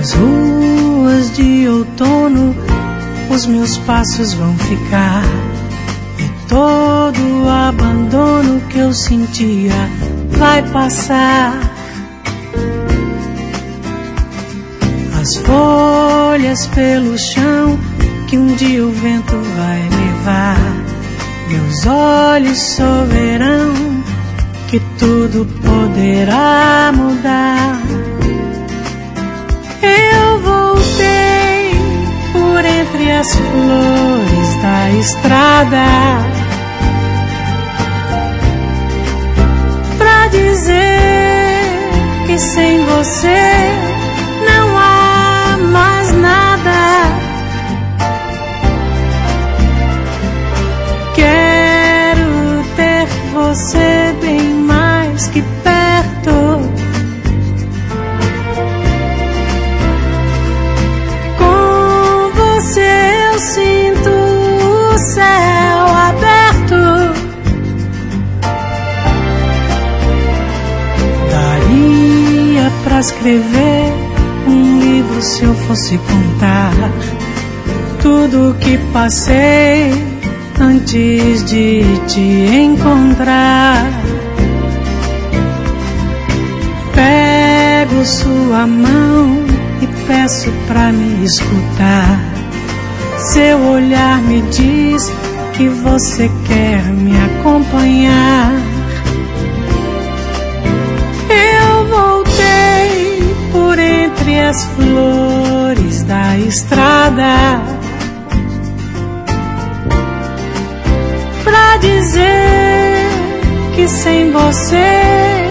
Nas ruas de outono os meus passos vão ficar, e todo o abandono que eu sentia vai passar. As folhas pelo chão que um dia o vento vai levar, meus olhos só verão que tudo poderá mudar. Eu voltei por entre as flores da estrada pra dizer que sem você não há mais nada. Quero ter você bem mais que perto. Com você eu sinto o céu aberto. Daria pra escrever um livro se eu fosse contar tudo o que passei antes de te encontrar. Pego sua mão e peço pra me escutar. Seu olhar me diz que você quer me acompanhar. Eu voltei por entre as flores da estrada pra dizer que sem você